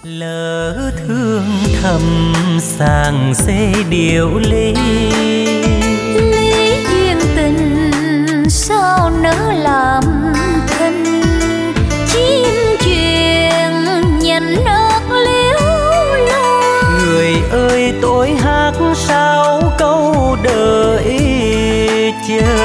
Lỡ thương thầm sàng xê điệu ly, lý duyên tình sao nỡ làm thân. Chim chuyện nhành ớt liễu lo, người ơi tôi hát sao câu đợi chờ.